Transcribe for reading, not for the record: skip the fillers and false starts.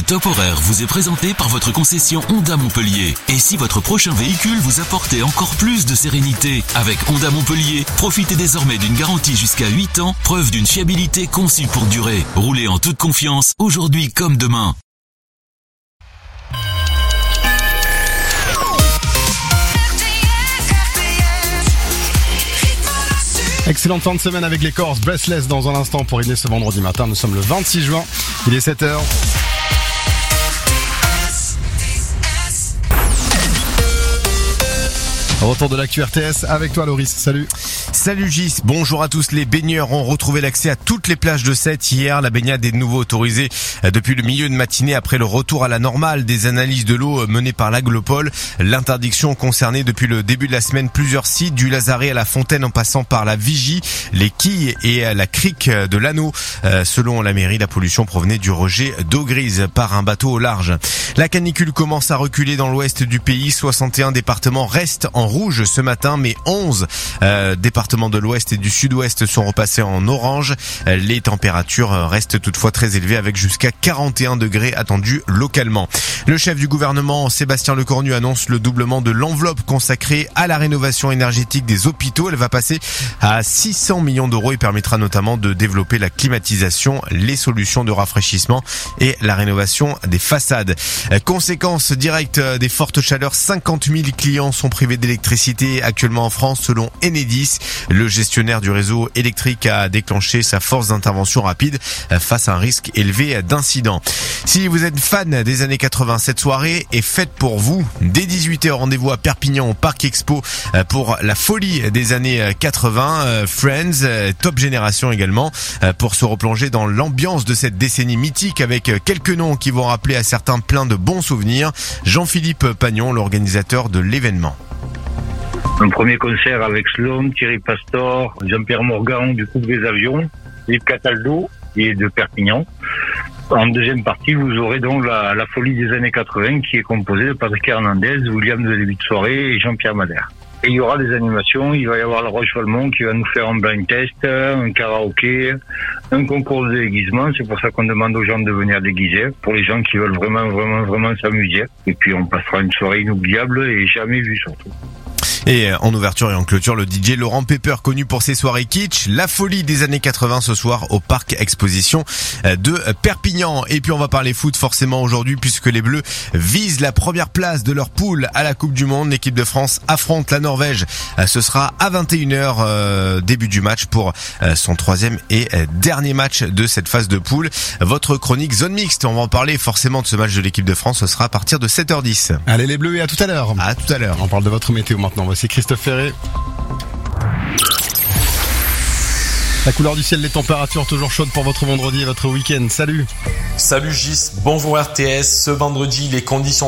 Top Horaire vous est présenté par votre concession Honda Montpellier. Et si votre prochain véhicule vous apportait encore plus de sérénité? Avec Honda Montpellier, profitez désormais d'une garantie jusqu'à 8 ans, preuve d'une fiabilité conçue pour durer. Roulez en toute confiance, aujourd'hui comme demain. Excellente fin de semaine avec les Corses. Breathless dans un instant pour aider ce vendredi matin. Nous sommes le 26 juin. Il est 7h. Retour de l'actu RTS avec toi Loris, salut. Salut Gis, bonjour à tous. Les baigneurs ont retrouvé l'accès à toutes les plages de Sète hier. La baignade est de nouveau autorisée depuis le milieu de matinée après le retour à la normale des analyses de l'eau menées par l'Aglopole. L'interdiction concernait depuis le début de la semaine plusieurs sites, du Lazaret à la Fontaine en passant par la Vigie, les Quilles et la crique de l'Anneau. Selon la mairie, la pollution provenait du rejet d'eau grise par un bateau au large. La canicule commence à reculer dans l'ouest du pays. 61 départements restent en rouge ce matin, mais 11 départements de l'ouest et du sud-ouest sont repassés en orange. Les températures restent toutefois très élevées avec jusqu'à 41 degrés attendus localement. Le chef du gouvernement, Sébastien Lecornu, annonce le doublement de l'enveloppe consacrée à la rénovation énergétique des hôpitaux. Elle va passer à 600 millions d'euros et permettra notamment de développer la climatisation, les solutions de rafraîchissement et la rénovation des façades. Conséquence directe des fortes chaleurs, 50 000 clients sont privés d'électricité actuellement en France selon Enedis. Le gestionnaire du réseau électrique a déclenché sa force d'intervention rapide face à un risque élevé d'incidents. Si vous êtes fan des années 80, cette soirée est faite pour vous. Dès 18h, rendez-vous à Perpignan au Parc Expo pour la folie des années 80. Friends, Top Génération également, pour se replonger dans l'ambiance de cette décennie mythique avec quelques noms qui vont rappeler à certains plein de bons souvenirs. Jean-Philippe Pagnon, l'organisateur de l'événement. Un premier concert avec Slom, Thierry Pastor, Jean-Pierre Morgan du groupe des Avions, Yves Cataldo et de Perpignan. En deuxième partie, vous aurez donc la folie des années 80 qui est composée de Patrick Hernandez, William de début de soirée et Jean-Pierre Madère. Et il y aura des animations, il va y avoir le Roche Valmont qui va nous faire un blind test, un karaoké, un concours de déguisement. C'est pour ça qu'on demande aux gens de venir déguiser, pour les gens qui veulent vraiment s'amuser. Et puis on passera une soirée inoubliable et jamais vue surtout. Et en ouverture et en clôture, le DJ Laurent Pepper, connu pour ses soirées kitsch, la folie des années 80 ce soir au Parc Exposition de Perpignan. Et puis on va parler foot forcément aujourd'hui puisque les Bleus visent la première place de leur poule à la Coupe du Monde. L'équipe de France affronte la Norvège. Ce sera à 21h, début du match pour son troisième et dernier match de cette phase de poule. Votre chronique Zone Mixte, on va en parler forcément de ce match de l'équipe de France. Ce sera à partir de 7h10. Allez les Bleus et à tout à l'heure. À tout à l'heure. On parle de votre météo maintenant. Voici Christophe Ferré. La couleur du ciel, les températures toujours chaudes pour votre vendredi et votre week-end. Salut. Salut Gis, bonjour RTS. Ce vendredi, les conditions